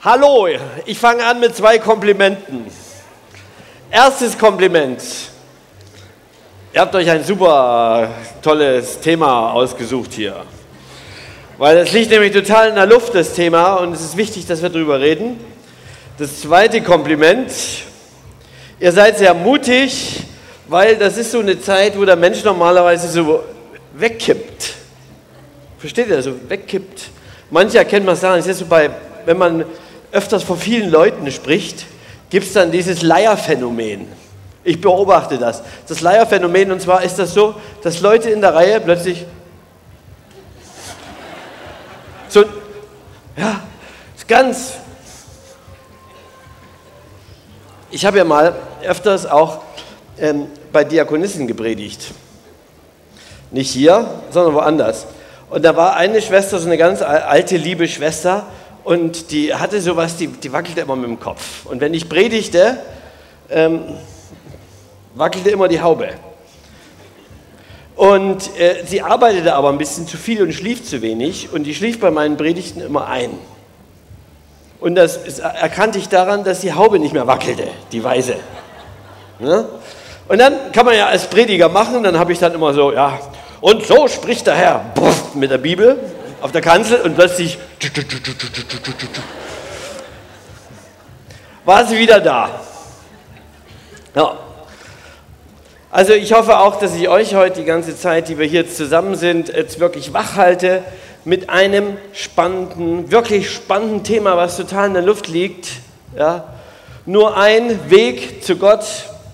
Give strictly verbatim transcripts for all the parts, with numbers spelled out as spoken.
Hallo, ich fange an mit zwei Komplimenten. Erstes Kompliment. Ihr habt euch ein super tolles Thema ausgesucht hier. Weil es liegt nämlich total in der Luft, das Thema, und es ist wichtig, dass wir darüber reden. Das zweite Kompliment. Ihr seid sehr mutig, weil das ist so eine Zeit, wo der Mensch normalerweise so wegkippt. Versteht ihr? So wegkippt. Manche erkennen man es daran, es ist so bei, wenn man öfters vor vielen Leuten spricht, gibt es dann dieses Leierphänomen. Ich beobachte das. Das Leierphänomen, und zwar ist das so, dass Leute in der Reihe plötzlich so, ja, ist ganz. Ich habe ja mal öfters auch ähm, bei Diakonissen gepredigt. Nicht hier, sondern woanders. Und da war eine Schwester, so eine ganz alte, liebe Schwester, und die hatte sowas, die, die wackelte immer mit dem Kopf. Und wenn ich predigte, ähm, wackelte immer die Haube. Und äh, sie arbeitete aber ein bisschen zu viel und schlief zu wenig. Und die schlief bei meinen Predigten immer ein. Und das ist, erkannte ich daran, dass die Haube nicht mehr wackelte, die weiße. Ja? Und dann kann man ja als Prediger machen, dann habe ich dann immer so, ja, und so spricht der Herr Puff, mit der Bibel auf der Kanzel, und plötzlich war sie wieder da. Ja. Also ich hoffe auch, dass ich euch heute die ganze Zeit, die wir hier jetzt zusammen sind, jetzt wirklich wach halte mit einem spannenden, wirklich spannenden Thema, was total in der Luft liegt. Ja. Nur ein Weg zu Gott.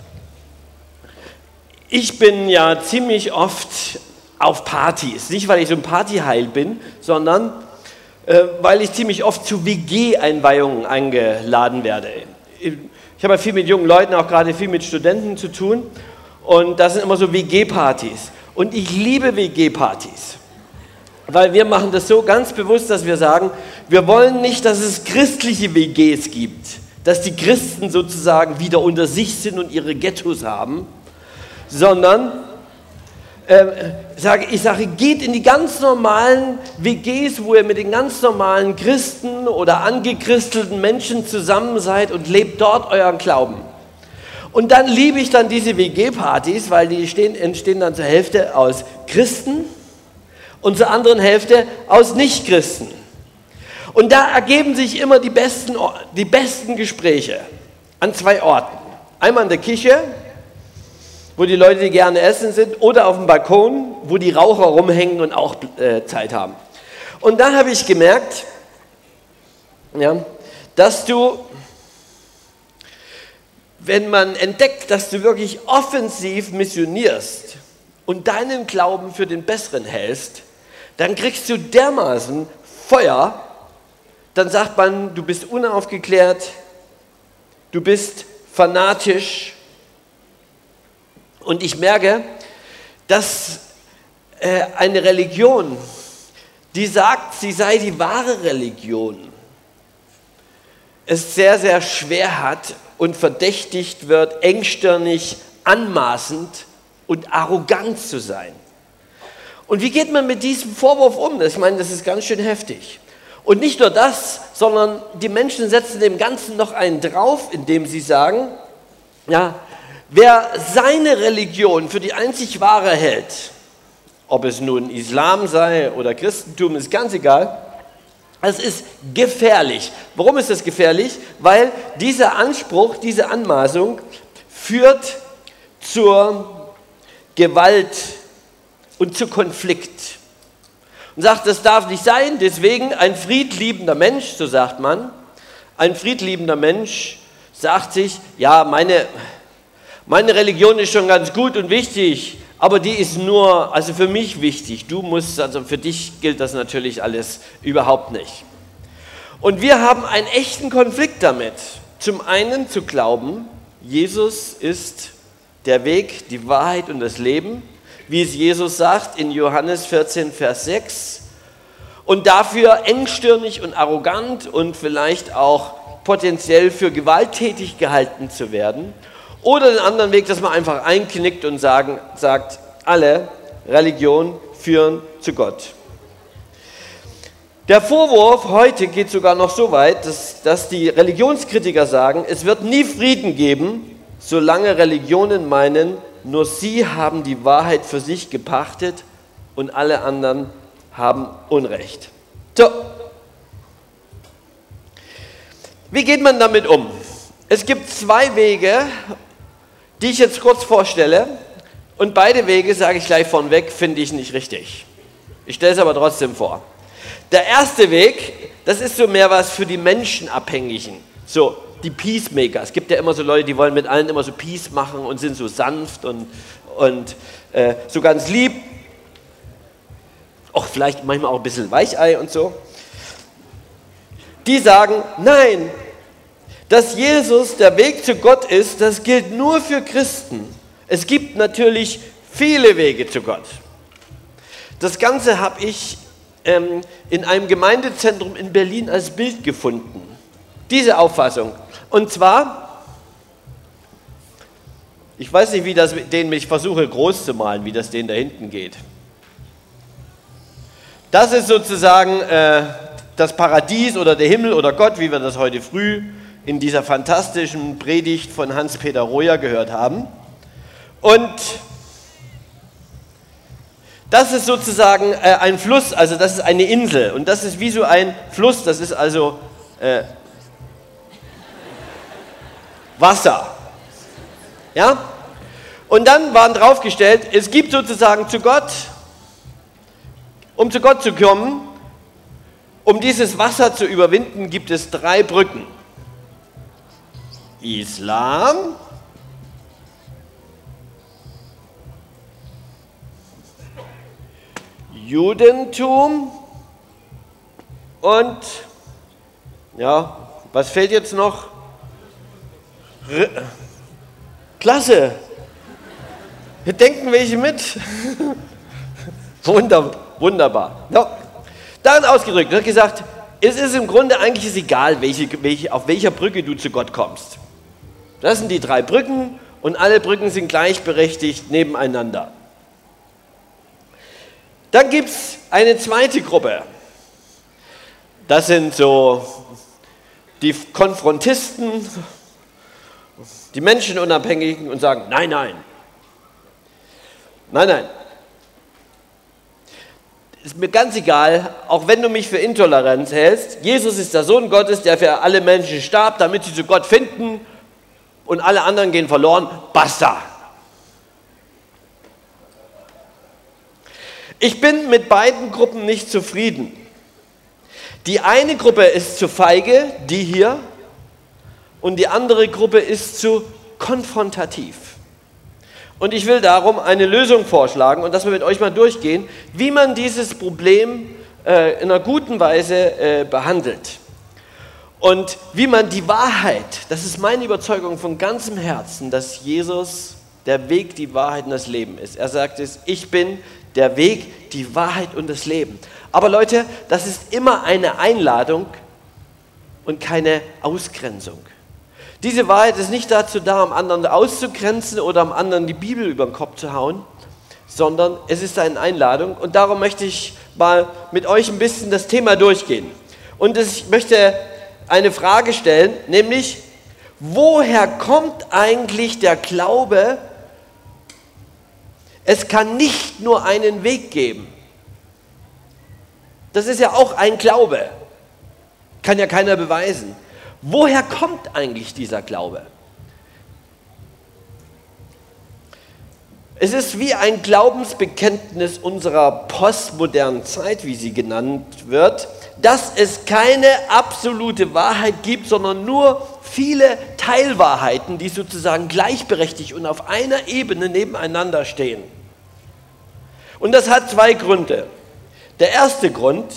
Ich bin ja ziemlich oft auf Partys. Nicht, weil ich so ein Partyheil bin, sondern äh, weil ich ziemlich oft zu W G-Einweihungen eingeladen werde. Ich habe ja viel mit jungen Leuten, auch gerade viel mit Studenten zu tun. Und das sind immer so W G-Partys. Und ich liebe W G-Partys. Weil wir machen das so ganz bewusst, dass wir sagen, wir wollen nicht, dass es christliche W Gs gibt. Dass die Christen sozusagen wieder unter sich sind und ihre Ghettos haben. Sondern äh, sage, ich sage, geht in die ganz normalen W Gs, wo ihr mit den ganz normalen Christen oder angechristelten Menschen zusammen seid und lebt dort euren Glauben. Und dann liebe ich dann diese W G-Partys, weil die stehen, entstehen dann zur Hälfte aus Christen und zur anderen Hälfte aus Nichtchristen. Und da ergeben sich immer die besten, die besten Gespräche an zwei Orten. Einmal in der Küche, wo die Leute, die gerne essen sind, oder auf dem Balkon, wo die Raucher rumhängen und auch äh, Zeit haben. Und da habe ich gemerkt, ja, dass du, wenn man entdeckt, dass du wirklich offensiv missionierst und deinen Glauben für den Besseren hältst, dann kriegst du dermaßen Feuer, dann sagt man, du bist unaufgeklärt, du bist fanatisch. Und ich merke, dass äh, eine Religion, die sagt, sie sei die wahre Religion, es sehr, sehr schwer hat und verdächtigt wird, engstirnig, anmaßend und arrogant zu sein. Und wie geht man mit diesem Vorwurf um? Ich meine, das ist ganz schön heftig. Und nicht nur das, sondern die Menschen setzen dem Ganzen noch einen drauf, indem sie sagen, ja, wer seine Religion für die einzig wahre hält, ob es nun Islam sei oder Christentum, ist ganz egal, es ist gefährlich. Warum ist das gefährlich? Weil dieser Anspruch, diese Anmaßung führt zur Gewalt und zu Konflikt. Und sagt, das darf nicht sein, deswegen ein friedliebender Mensch, so sagt man, ein friedliebender Mensch sagt sich, ja, meine... Meine Religion ist schon ganz gut und wichtig, aber die ist nur, also für mich wichtig. Du musst, also für dich gilt das natürlich alles überhaupt nicht. Und wir haben einen echten Konflikt damit. Zum einen zu glauben, Jesus ist der Weg, die Wahrheit und das Leben, wie es Jesus sagt in Johannes vierzehn, Vers sechs. Und dafür engstirnig und arrogant und vielleicht auch potenziell für gewalttätig gehalten zu werden. Oder den anderen Weg, dass man einfach einknickt und sagen, sagt, alle Religionen führen zu Gott. Der Vorwurf heute geht sogar noch so weit, dass, dass die Religionskritiker sagen, es wird nie Frieden geben, solange Religionen meinen, nur sie haben die Wahrheit für sich gepachtet und alle anderen haben Unrecht. So, wie geht man damit um? Es gibt zwei Wege, die ich jetzt kurz vorstelle, und beide Wege, sage ich gleich vorneweg, finde ich nicht richtig. Ich stelle es aber trotzdem vor. Der erste Weg, das ist so mehr was für die Menschenabhängigen, so die Peacemaker. Es gibt ja immer so Leute, die wollen mit allen immer so Peace machen und sind so sanft und, und äh, so ganz lieb. Auch vielleicht manchmal auch ein bisschen Weichei und so. Die sagen, nein, dass Jesus der Weg zu Gott ist, das gilt nur für Christen. Es gibt natürlich viele Wege zu Gott. Das Ganze habe ich ähm, in einem Gemeindezentrum in Berlin als Bild gefunden. Diese Auffassung. Und zwar, ich weiß nicht, wie das denen ich versuche groß zu malen, wie das denen da hinten geht. Das ist sozusagen äh, das Paradies oder der Himmel oder Gott, wie wir das heute früh in dieser fantastischen Predigt von Hans-Peter Royer gehört haben. Und das ist sozusagen äh, ein Fluss, also das ist eine Insel. Und das ist wie so ein Fluss, das ist also äh, Wasser. Ja? Und dann waren draufgestellt, es gibt sozusagen zu Gott, um zu Gott zu kommen, um dieses Wasser zu überwinden, gibt es drei Brücken. Islam, Judentum und, ja, was fehlt jetzt noch? R Klasse. Hier denken welche mit. Wunder, wunderbar. No. Darin ausgedrückt, wird gesagt, es ist im Grunde eigentlich ist egal, welche, welche, auf welcher Brücke du zu Gott kommst. Das sind die drei Brücken und alle Brücken sind gleichberechtigt nebeneinander. Dann gibt es eine zweite Gruppe. Das sind so die Konfrontisten, die Menschenunabhängigen und sagen, nein, nein. Nein, nein. Ist mir ganz egal, auch wenn du mich für Intoleranz hältst. Jesus ist der Sohn Gottes, der für alle Menschen starb, damit sie zu Gott finden und alle anderen gehen verloren. Basta. Ich bin mit beiden Gruppen nicht zufrieden. Die eine Gruppe ist zu feige, die hier, und die andere Gruppe ist zu konfrontativ. Und ich will darum eine Lösung vorschlagen und dass wir mit euch mal durchgehen, wie man dieses Problem äh, in einer guten Weise äh, behandelt. Und wie man die Wahrheit, das ist meine Überzeugung von ganzem Herzen, dass Jesus der Weg, die Wahrheit und das Leben ist. Er sagt es, ich bin der Weg, die Wahrheit und das Leben. Aber Leute, das ist immer eine Einladung und keine Ausgrenzung. Diese Wahrheit ist nicht dazu da, um anderen auszugrenzen oder um anderen die Bibel über den Kopf zu hauen, sondern es ist eine Einladung und darum möchte ich mal mit euch ein bisschen das Thema durchgehen. Und ich möchte eine Frage stellen, nämlich, woher kommt eigentlich der Glaube, es kann nicht nur einen Weg geben? Das ist ja auch ein Glaube, kann ja keiner beweisen. Woher kommt eigentlich dieser Glaube? Es ist wie ein Glaubensbekenntnis unserer postmodernen Zeit, wie sie genannt wird, dass es keine absolute Wahrheit gibt, sondern nur viele Teilwahrheiten, die sozusagen gleichberechtigt und auf einer Ebene nebeneinander stehen. Und das hat zwei Gründe. Der erste Grund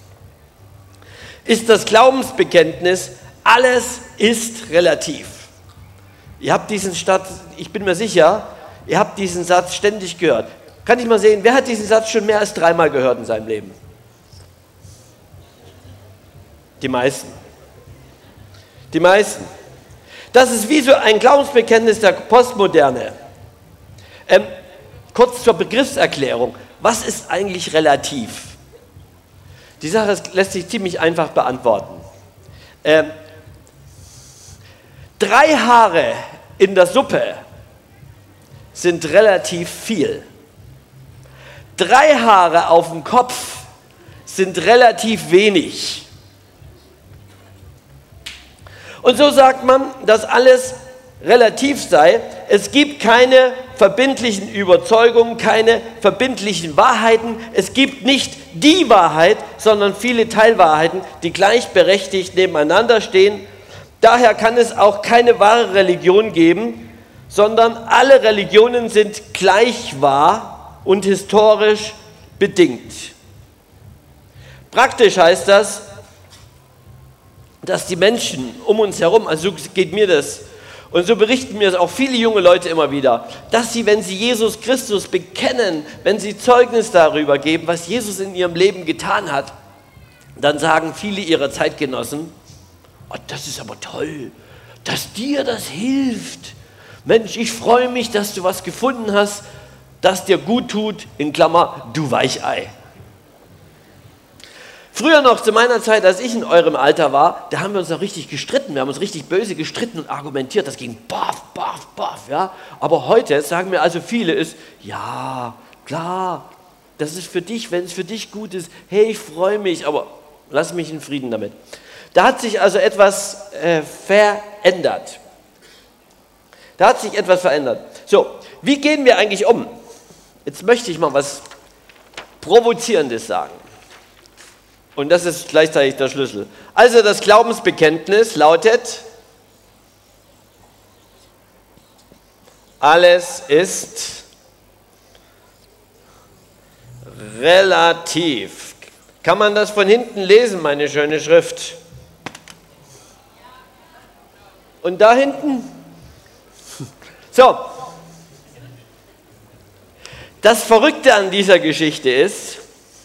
ist das Glaubensbekenntnis, alles ist relativ. Ihr habt diesen Satz, ich bin mir sicher, ihr habt diesen Satz ständig gehört. Kann ich mal sehen, wer hat diesen Satz schon mehr als dreimal gehört in seinem Leben? Die meisten. Die meisten. Das ist wie so ein Glaubensbekenntnis der Postmoderne. Ähm, kurz zur Begriffserklärung. Was ist eigentlich relativ? Die Sache ist, lässt sich ziemlich einfach beantworten. Ähm, drei Haare in der Suppe sind relativ viel. Drei Haare auf dem Kopf sind relativ wenig. Und so sagt man, dass alles relativ sei. Es gibt keine verbindlichen Überzeugungen, keine verbindlichen Wahrheiten. Es gibt nicht die Wahrheit, sondern viele Teilwahrheiten, die gleichberechtigt nebeneinander stehen. Daher kann es auch keine wahre Religion geben, sondern alle Religionen sind gleich wahr und historisch bedingt. Praktisch heißt das, dass die Menschen um uns herum, also so geht mir das, und so berichten mir das auch viele junge Leute immer wieder, dass sie, wenn sie Jesus Christus bekennen, wenn sie Zeugnis darüber geben, was Jesus in ihrem Leben getan hat, dann sagen viele ihrer Zeitgenossen, oh, das ist aber toll, dass dir das hilft. Mensch, ich freue mich, dass du was gefunden hast, das dir gut tut, in Klammer, du Weichei. Früher noch, zu meiner Zeit, als ich in eurem Alter war, da haben wir uns noch richtig gestritten, wir haben uns richtig böse gestritten und argumentiert, das ging baff, baff, baff, ja. Aber heute sagen mir also viele, ist, ja, klar, das ist für dich, wenn es für dich gut ist, hey, ich freue mich, aber lass mich in Frieden damit. Da hat sich also etwas äh, verändert. Da hat sich etwas verändert. So, wie gehen wir eigentlich um? Jetzt möchte ich mal was Provozierendes sagen. Und das ist gleichzeitig der Schlüssel. Also das Glaubensbekenntnis lautet, alles ist relativ. Kann man das von hinten lesen, meine schöne Schrift? Und da hinten? So. Das Verrückte an dieser Geschichte ist,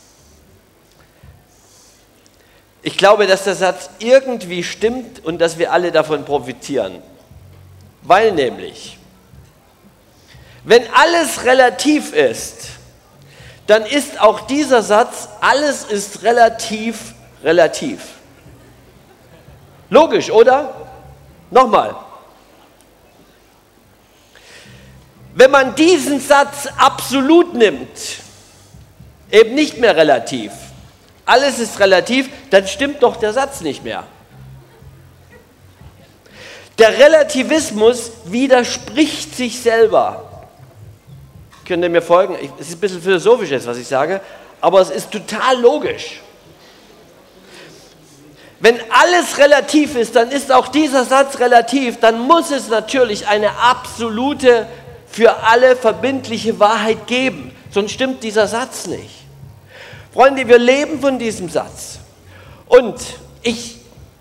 ich glaube, dass der Satz irgendwie stimmt und dass wir alle davon profitieren. Weil nämlich, wenn alles relativ ist, dann ist auch dieser Satz, alles ist relativ, relativ. Logisch, oder? Nochmal. Wenn man diesen Satz absolut nimmt, eben nicht mehr relativ, alles ist relativ, dann stimmt doch der Satz nicht mehr. Der Relativismus widerspricht sich selber. Könnt ihr mir folgen? Es ist ein bisschen philosophisch jetzt, was ich sage, aber es ist total logisch. Wenn alles relativ ist, dann ist auch dieser Satz relativ, dann muss es natürlich eine absolute, für alle verbindliche Wahrheit geben. Sonst stimmt dieser Satz nicht. Freunde, wir leben von diesem Satz. Und ich,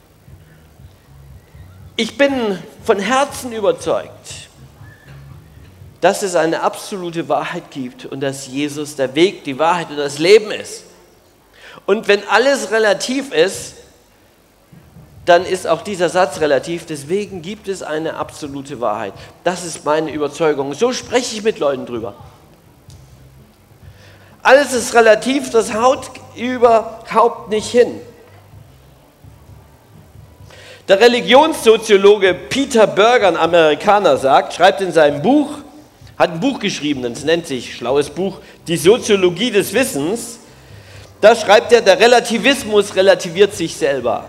ich bin von Herzen überzeugt, dass es eine absolute Wahrheit gibt und dass Jesus der Weg, die Wahrheit und das Leben ist. Und wenn alles relativ ist, dann ist auch dieser Satz relativ. Deswegen gibt es eine absolute Wahrheit. Das ist meine Überzeugung. So spreche ich mit Leuten drüber. Alles ist relativ, das haut überhaupt nicht hin. Der Religionssoziologe Peter Berger, ein Amerikaner, sagt, schreibt in seinem Buch, hat ein Buch geschrieben, das nennt sich, schlaues Buch, Die Soziologie des Wissens. Da schreibt er, der Relativismus relativiert sich selber.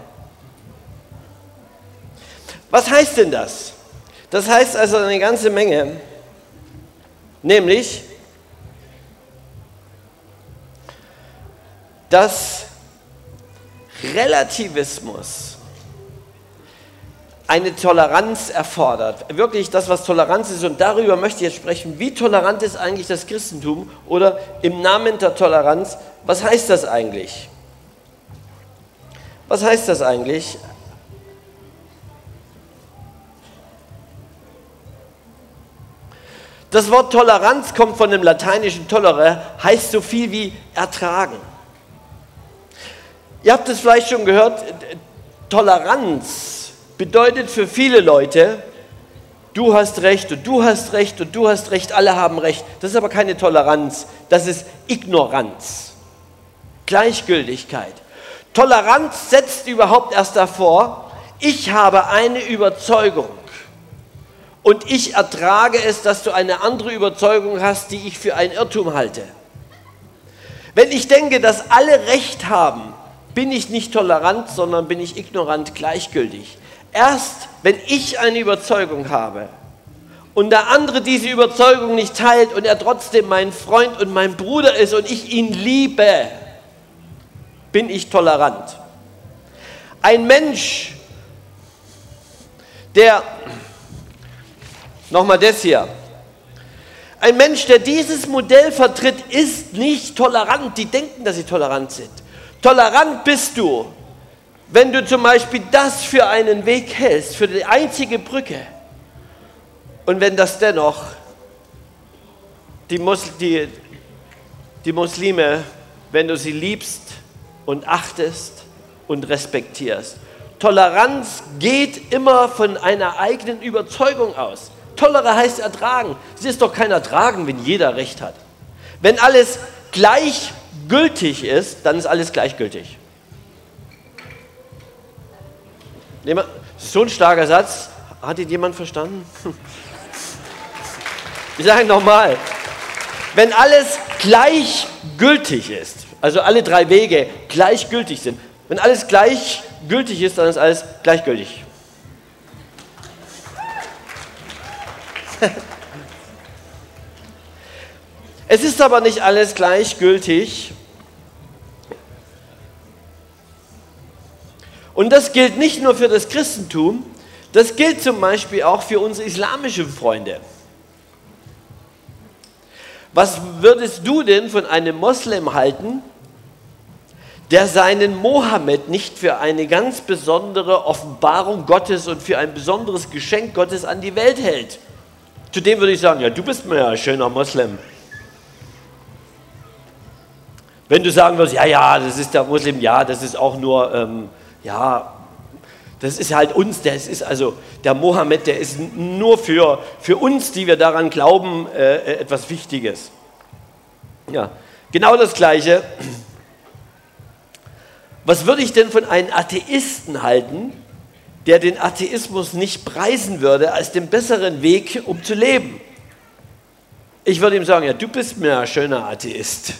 Was heißt denn das? Das heißt also eine ganze Menge, nämlich, dass Relativismus eine Toleranz erfordert. Wirklich das, was Toleranz ist, und darüber möchte ich jetzt sprechen. Wie tolerant ist eigentlich das Christentum? Oder im Namen der Toleranz, was heißt das eigentlich? Was heißt das eigentlich? Das Wort Toleranz kommt von dem lateinischen tollere, heißt so viel wie ertragen. Ihr habt es vielleicht schon gehört, Toleranz bedeutet für viele Leute, du hast Recht und du hast Recht und du hast Recht, alle haben Recht. Das ist aber keine Toleranz, das ist Ignoranz, Gleichgültigkeit. Toleranz setzt überhaupt erst davor, ich habe eine Überzeugung und ich ertrage es, dass du eine andere Überzeugung hast, die ich für ein Irrtum halte. Wenn ich denke, dass alle Recht haben, bin ich nicht tolerant, sondern bin ich ignorant, gleichgültig. Erst wenn ich eine Überzeugung habe und der andere diese Überzeugung nicht teilt und er trotzdem mein Freund und mein Bruder ist und ich ihn liebe, bin ich tolerant. Ein Mensch, der, nochmal das hier, ein Mensch, der dieses Modell vertritt, ist nicht tolerant. Die denken, dass sie tolerant sind. Tolerant bist du, wenn du zum Beispiel das für einen Weg hältst, für die einzige Brücke. Und wenn das dennoch die, Mus die, die Muslime, wenn du sie liebst und achtest und respektierst. Toleranz geht immer von einer eigenen Überzeugung aus. Tolere heißt ertragen. Es ist doch kein Ertragen, wenn jeder Recht hat. Wenn alles gleichgültig ist, dann ist alles gleichgültig. So ein starker Satz. Hat ihn jemand verstanden? Ich sage nochmal. Wenn alles gleichgültig ist, also alle drei Wege gleichgültig sind, wenn alles gleichgültig ist, dann ist alles gleichgültig. Es ist aber nicht alles gleichgültig. Und das gilt nicht nur für das Christentum, das gilt zum Beispiel auch für unsere islamischen Freunde. Was würdest du denn von einem Moslem halten, der seinen Mohammed nicht für eine ganz besondere Offenbarung Gottes und für ein besonderes Geschenk Gottes an die Welt hält? Zu dem würde ich sagen, ja, du bist mir ja ein schöner Moslem. Wenn du sagen würdest, ja, ja, das ist der Muslim, ja, das ist auch nur, ähm, ja, das ist halt uns, das ist also, der Mohammed, der ist nur für, für uns, die wir daran glauben, äh, etwas Wichtiges. Ja, genau das Gleiche. Was würde ich denn von einem Atheisten halten, der den Atheismus nicht preisen würde als den besseren Weg, um zu leben? Ich würde ihm sagen, ja, du bist mir ein schöner Atheist.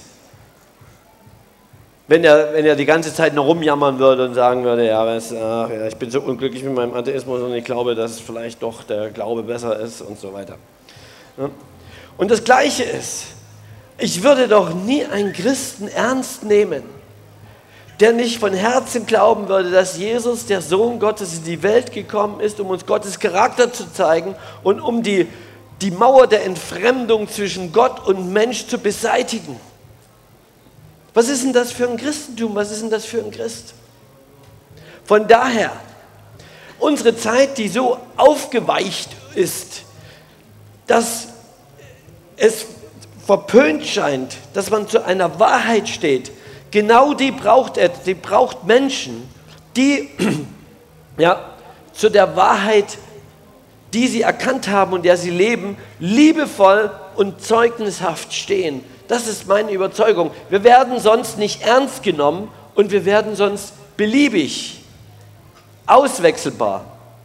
Wenn er, wenn er die ganze Zeit nur rumjammern würde und sagen würde, ja, was, ach, ja, ich bin so unglücklich mit meinem Atheismus und ich glaube, dass vielleicht doch der Glaube besser ist und so weiter. Ja. Und das Gleiche ist, ich würde doch nie einen Christen ernst nehmen, der nicht von Herzen glauben würde, dass Jesus, der Sohn Gottes, in die Welt gekommen ist, um uns Gottes Charakter zu zeigen und um die, die Mauer der Entfremdung zwischen Gott und Mensch zu beseitigen. Was ist denn das für ein Christentum? Was ist denn das für ein Christ? Von daher, unsere Zeit, die so aufgeweicht ist, dass es verpönt scheint, dass man zu einer Wahrheit steht, genau die braucht er, die braucht Menschen, die ja, zu der Wahrheit, die sie erkannt haben und der sie leben, liebevoll und zeugnishaft stehen. Das ist meine Überzeugung. Wir werden sonst nicht ernst genommen und wir werden sonst beliebig, auswechselbar.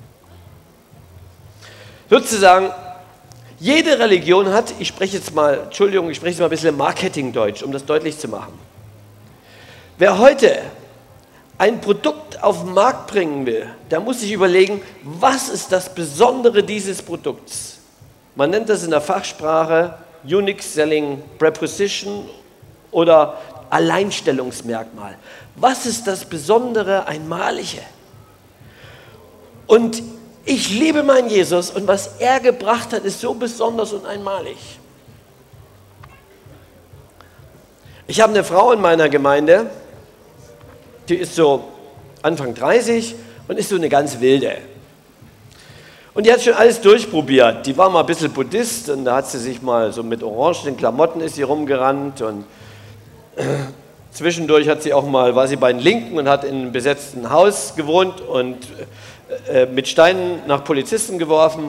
Sozusagen, jede Religion hat, ich spreche jetzt mal, Entschuldigung, ich spreche jetzt mal ein bisschen Marketingdeutsch, um das deutlich zu machen. Wer heute ein Produkt auf den Markt bringen will, der muss sich überlegen, was ist das Besondere dieses Produkts? Man nennt das in der Fachsprache Unique Selling Proposition oder Alleinstellungsmerkmal. Was ist das Besondere, Einmalige? Und ich liebe meinen Jesus und was er gebracht hat, ist so besonders und einmalig. Ich habe eine Frau in meiner Gemeinde, die ist so Anfang dreißig und ist so eine ganz wilde. Und die hat schon alles durchprobiert. Die war mal ein bisschen Buddhist und da hat sie sich mal so mit orangenen Klamotten ist sie rumgerannt und äh, zwischendurch hat sie auch mal, war sie bei den Linken und hat in einem besetzten Haus gewohnt und äh, mit Steinen nach Polizisten geworfen.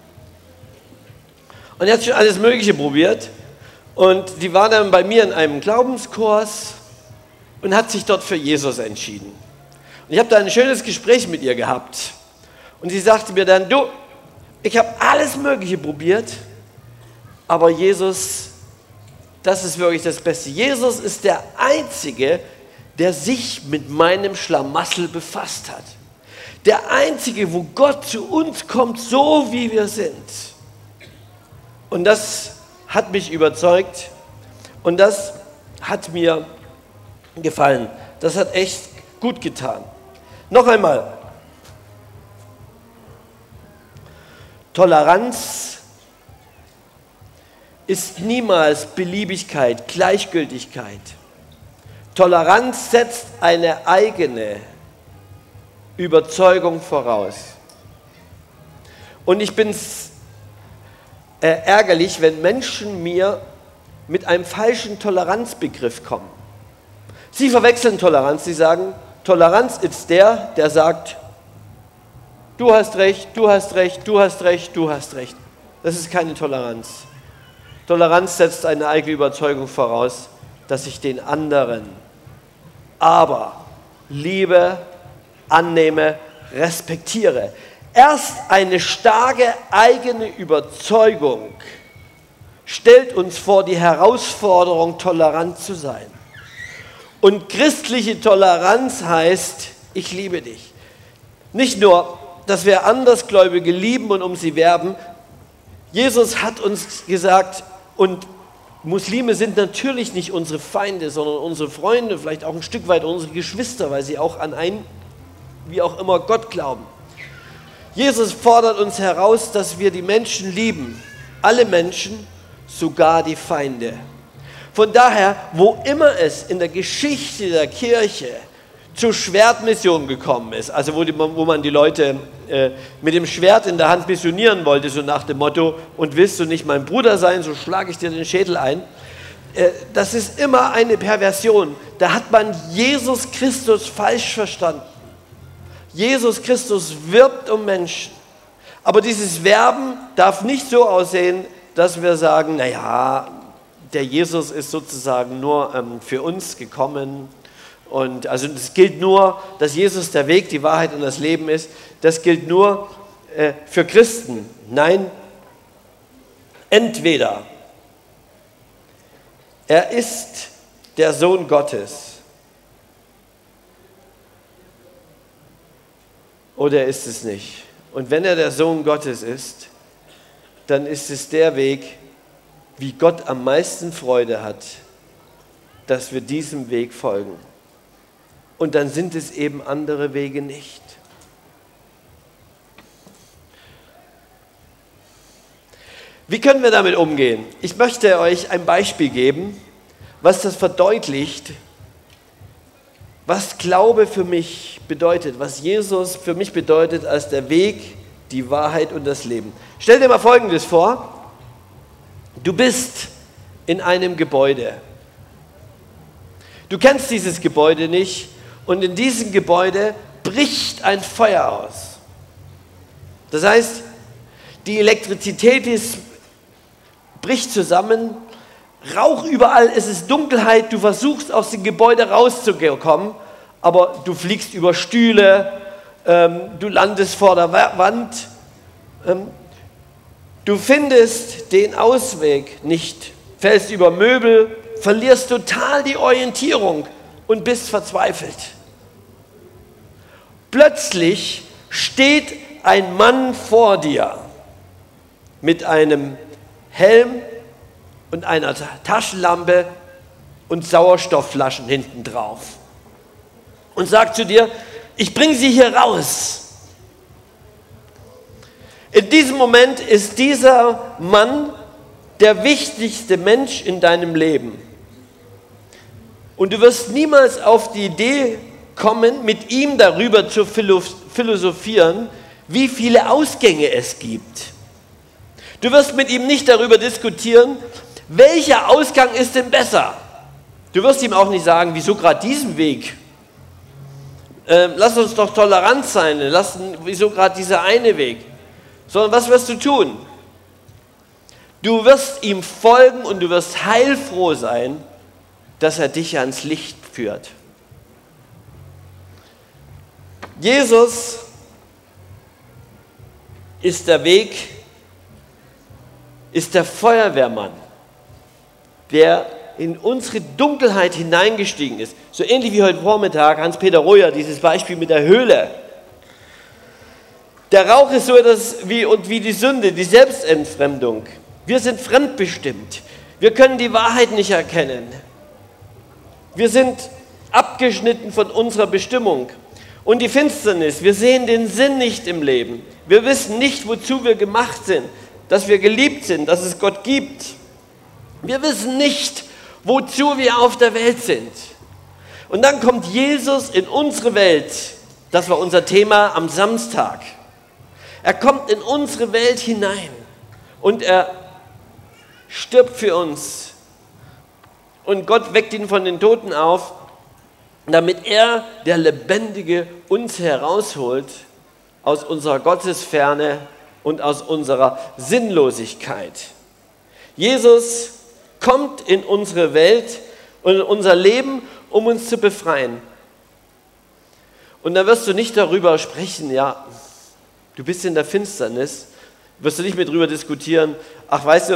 Und die hat schon alles Mögliche probiert und die war dann bei mir in einem Glaubenskurs und hat sich dort für Jesus entschieden. Und ich habe da ein schönes Gespräch mit ihr gehabt. Und sie sagte mir dann, du, ich habe alles Mögliche probiert, aber Jesus, das ist wirklich das Beste. Jesus ist der Einzige, der sich mit meinem Schlamassel befasst hat. Der Einzige, wo Gott zu uns kommt, so wie wir sind. Und das hat mich überzeugt und das hat mir gefallen. Das hat echt gut getan. Noch einmal. Toleranz ist niemals Beliebigkeit, Gleichgültigkeit. Toleranz setzt eine eigene Überzeugung voraus. Und ich bin es äh, ärgerlich, wenn Menschen mir mit einem falschen Toleranzbegriff kommen. Sie verwechseln Toleranz, sie sagen, Toleranz ist der, der sagt, du hast recht, du hast recht, du hast recht, du hast recht. Das ist keine Toleranz. Toleranz setzt eine eigene Überzeugung voraus, dass ich den anderen aber liebe, annehme, respektiere. Erst eine starke eigene Überzeugung stellt uns vor die Herausforderung, tolerant zu sein. Und christliche Toleranz heißt, ich liebe dich. Nicht nur, dass wir Andersgläubige lieben und um sie werben. Jesus hat uns gesagt, und Muslime sind natürlich nicht unsere Feinde, sondern unsere Freunde, vielleicht auch ein Stück weit unsere Geschwister, weil sie auch an einen, wie auch immer, Gott glauben. Jesus fordert uns heraus, dass wir die Menschen lieben. Alle Menschen, sogar die Feinde. Von daher, wo immer es in der Geschichte der Kirche zur Schwertmission gekommen ist, also wo, die, wo man die Leute äh, mit dem Schwert in der Hand missionieren wollte, so nach dem Motto, und willst du nicht mein Bruder sein, so schlage ich dir den Schädel ein. Äh, das ist immer eine Perversion. Da hat man Jesus Christus falsch verstanden. Jesus Christus wirbt um Menschen. Aber dieses Werben darf nicht so aussehen, dass wir sagen, naja, der Jesus ist sozusagen nur ähm, für uns gekommen. Und also es gilt nur, dass Jesus der Weg, die Wahrheit und das Leben ist. Das gilt nur äh, für Christen. Nein, entweder er ist der Sohn Gottes oder er ist es nicht. Und wenn er der Sohn Gottes ist, dann ist es der Weg, wie Gott am meisten Freude hat, dass wir diesem Weg folgen. Und dann sind es eben andere Wege nicht. Wie können wir damit umgehen? Ich möchte euch ein Beispiel geben, was das verdeutlicht, was Glaube für mich bedeutet, was Jesus für mich bedeutet als der Weg, die Wahrheit und das Leben. Stell dir mal Folgendes vor. Du bist in einem Gebäude. Du kennst dieses Gebäude nicht. Und in diesem Gebäude bricht ein Feuer aus. Das heißt, die Elektrizität ist, bricht zusammen, Rauch überall, es ist Dunkelheit, du versuchst aus dem Gebäude rauszukommen, aber du fliegst über Stühle, ähm, du landest vor der Wand, ähm, du findest den Ausweg nicht, fällst über Möbel, verlierst total die Orientierung und bist verzweifelt. Plötzlich steht ein Mann vor dir mit einem Helm und einer Taschenlampe und Sauerstoffflaschen hinten drauf und sagt zu dir, ich bringe Sie hier raus. In diesem Moment ist dieser Mann der wichtigste Mensch in deinem Leben. Und du wirst niemals auf die Idee kommen, mit ihm darüber zu philosophieren, wie viele Ausgänge es gibt. Du wirst mit ihm nicht darüber diskutieren, welcher Ausgang ist denn besser. Du wirst ihm auch nicht sagen, wieso gerade diesen Weg. Ähm, lass uns doch tolerant sein, lass, wieso gerade dieser eine Weg. Sondern was wirst du tun? Du wirst ihm folgen und du wirst heilfroh sein, dass er dich ans Licht führt. Jesus ist der Weg, ist der Feuerwehrmann, der in unsere Dunkelheit hineingestiegen ist. So ähnlich wie heute Vormittag Hans-Peter Royer, dieses Beispiel mit der Höhle. Der Rauch ist so etwas wie, und wie die Sünde, die Selbstentfremdung. Wir sind fremdbestimmt. Wir können die Wahrheit nicht erkennen. Wir sind abgeschnitten von unserer Bestimmung. Und die Finsternis, wir sehen den Sinn nicht im Leben. Wir wissen nicht, wozu wir gemacht sind, dass wir geliebt sind, dass es Gott gibt. Wir wissen nicht, wozu wir auf der Welt sind. Und dann kommt Jesus in unsere Welt. Das war unser Thema am Samstag. Er kommt in unsere Welt hinein und er stirbt für uns. Und Gott weckt ihn von den Toten auf, damit er, der Lebendige, uns herausholt aus unserer Gottesferne und aus unserer Sinnlosigkeit. Jesus kommt in unsere Welt und in unser Leben, um uns zu befreien. Und da wirst du nicht darüber sprechen, ja, du bist in der Finsternis, wirst du nicht mehr darüber diskutieren, ach weißt du,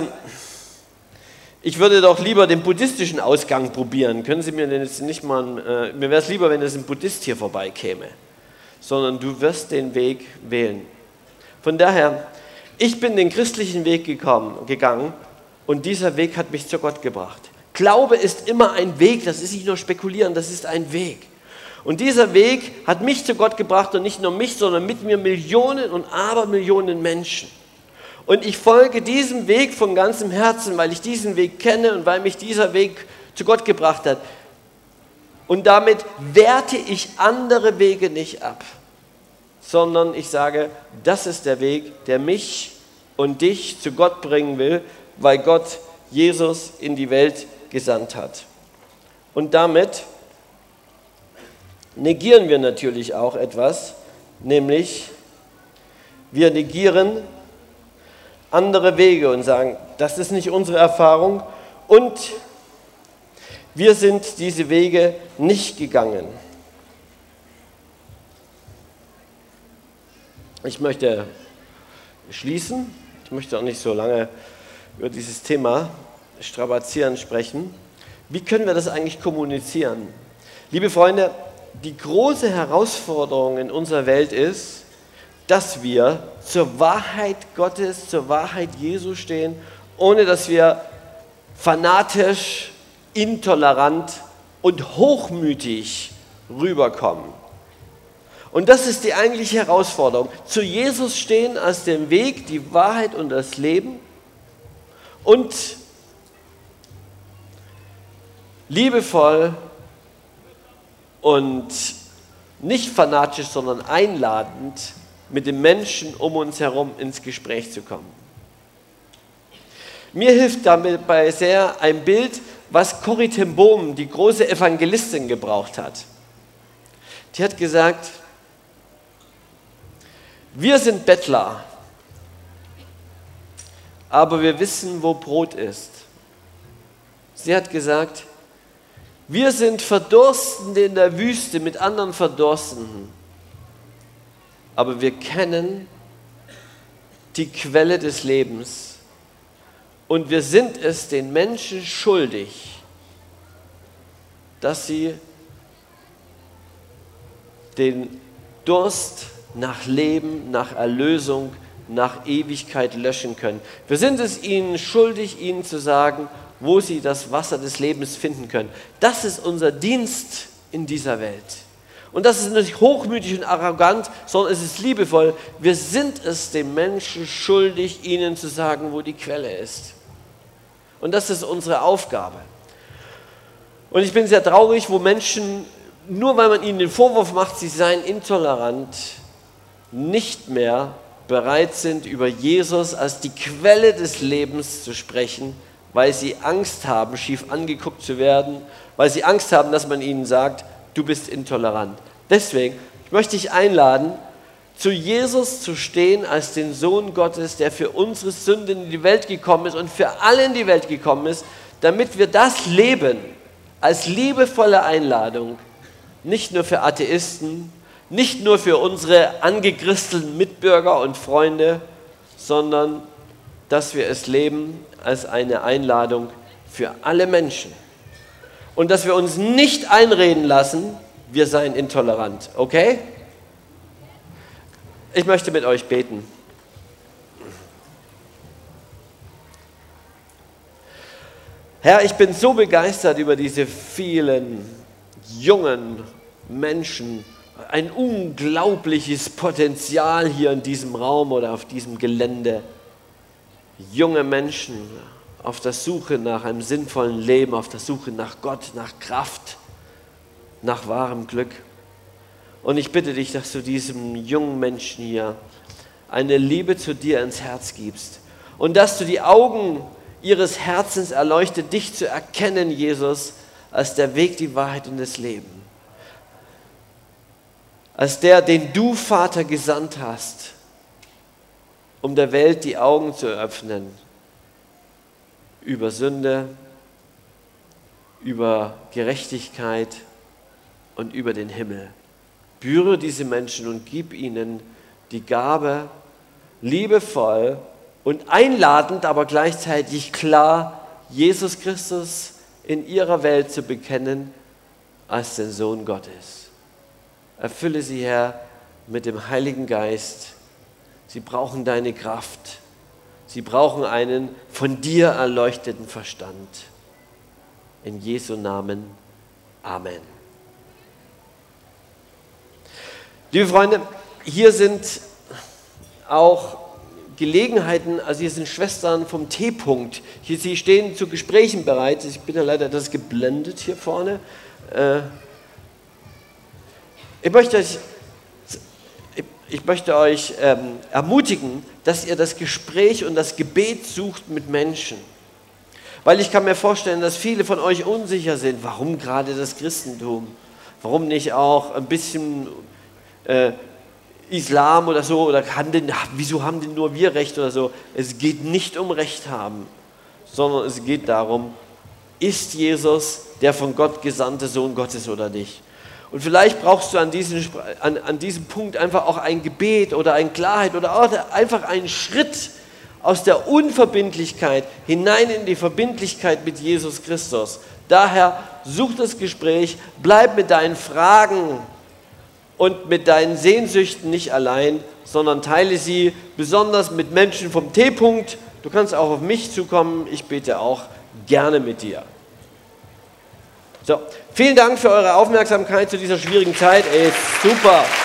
ich würde doch lieber den buddhistischen Ausgang probieren. Können Sie mir denn jetzt nicht mal, äh, mir wäre es lieber, wenn es ein Buddhist hier vorbeikäme. Sondern du wirst den Weg wählen. Von daher, ich bin den christlichen Weg gekommen, gegangen und dieser Weg hat mich zu Gott gebracht. Glaube ist immer ein Weg, das ist nicht nur spekulieren, das ist ein Weg. Und dieser Weg hat mich zu Gott gebracht und nicht nur mich, sondern mit mir Millionen und Abermillionen Menschen. Und ich folge diesem Weg von ganzem Herzen, weil ich diesen Weg kenne und weil mich dieser Weg zu Gott gebracht hat. Und damit werte ich andere Wege nicht ab, sondern ich sage, das ist der Weg, der mich und dich zu Gott bringen will, weil Gott Jesus in die Welt gesandt hat. Und damit negieren wir natürlich auch etwas, nämlich wir negieren andere Wege und sagen, das ist nicht unsere Erfahrung und wir sind diese Wege nicht gegangen. Ich möchte schließen, ich möchte auch nicht so lange über dieses Thema strapazieren sprechen. Wie können wir das eigentlich kommunizieren? Liebe Freunde, die große Herausforderung in unserer Welt ist, dass wir zur Wahrheit Gottes, zur Wahrheit Jesu stehen, ohne dass wir fanatisch, intolerant und hochmütig rüberkommen. Und das ist die eigentliche Herausforderung. Zu Jesus stehen als den Weg, die Wahrheit und das Leben und liebevoll und nicht fanatisch, sondern einladend mit den Menschen um uns herum ins Gespräch zu kommen. Mir hilft dabei sehr ein Bild, was Corrie ten Boom, die große Evangelistin, gebraucht hat. Die hat gesagt, wir sind Bettler, aber wir wissen, wo Brot ist. Sie hat gesagt, wir sind Verdurstende in der Wüste mit anderen Verdurstenden, aber wir kennen die Quelle des Lebens und wir sind es den Menschen schuldig, dass sie den Durst nach Leben, nach Erlösung, nach Ewigkeit löschen können. Wir sind es ihnen schuldig, ihnen zu sagen, wo sie das Wasser des Lebens finden können. Das ist unser Dienst in dieser Welt. Und das ist nicht hochmütig und arrogant, sondern es ist liebevoll. Wir sind es den Menschen schuldig, ihnen zu sagen, wo die Quelle ist. Und das ist unsere Aufgabe. Und ich bin sehr traurig, wo Menschen, nur weil man ihnen den Vorwurf macht, sie seien intolerant, nicht mehr bereit sind, über Jesus als die Quelle des Lebens zu sprechen, weil sie Angst haben, schief angeguckt zu werden, weil sie Angst haben, dass man ihnen sagt, du bist intolerant. Deswegen ich möchte ich einladen, zu Jesus zu stehen als den Sohn Gottes, der für unsere Sünden in die Welt gekommen ist und für alle in die Welt gekommen ist, damit wir das leben als liebevolle Einladung, nicht nur für Atheisten, Nicht nur für unsere angechristelten Mitbürger und Freunde, sondern dass wir es leben als eine Einladung für alle Menschen. Und dass wir uns nicht einreden lassen, wir seien intolerant, okay? Ich möchte mit euch beten. Herr, ich bin so begeistert über diese vielen jungen Menschen, ein unglaubliches Potenzial hier in diesem Raum oder auf diesem Gelände. Junge Menschen auf der Suche nach einem sinnvollen Leben, auf der Suche nach Gott, nach Kraft, nach wahrem Glück. Und ich bitte dich, dass du diesem jungen Menschen hier eine Liebe zu dir ins Herz gibst und dass du die Augen ihres Herzens erleuchtet, dich zu erkennen, Jesus, als der Weg, die Wahrheit und das Leben. Als der, den du, Vater, gesandt hast, um der Welt die Augen zu öffnen über Sünde, über Gerechtigkeit und über den Himmel. Berühre diese Menschen und gib ihnen die Gabe, liebevoll und einladend, aber gleichzeitig klar, Jesus Christus in ihrer Welt zu bekennen als den Sohn Gottes. Erfülle sie, Herr, mit dem Heiligen Geist. Sie brauchen deine Kraft. Sie brauchen einen von dir erleuchteten Verstand. In Jesu Namen. Amen. Liebe Freunde, hier sind auch Gelegenheiten, also hier sind Schwestern vom T-Punkt. Hier, sie stehen zu Gesprächen bereit. Ich bin ja leider das geblendet hier vorne. Äh, ich möchte euch, ich möchte euch ähm, ermutigen, dass ihr das Gespräch und das Gebet sucht mit Menschen. Weil ich kann mir vorstellen, dass viele von euch unsicher sind. Warum gerade das Christentum? Warum nicht auch ein bisschen äh, Islam oder so? Oder haben denn, wieso haben denn nur wir Recht oder so? Es geht nicht um Recht haben, sondern es geht darum, ist Jesus der von Gott gesandte Sohn Gottes oder nicht? Und vielleicht brauchst du an diesem, an, an diesem Punkt einfach auch ein Gebet oder eine Klarheit oder auch einfach einen Schritt aus der Unverbindlichkeit hinein in die Verbindlichkeit mit Jesus Christus. Daher such das Gespräch, bleib mit deinen Fragen und mit deinen Sehnsüchten nicht allein, sondern teile sie besonders mit Menschen vom T-Punkt. Du kannst auch auf mich zukommen, ich bete auch gerne mit dir. So, vielen Dank für eure Aufmerksamkeit zu dieser schwierigen Zeit. Ey, super.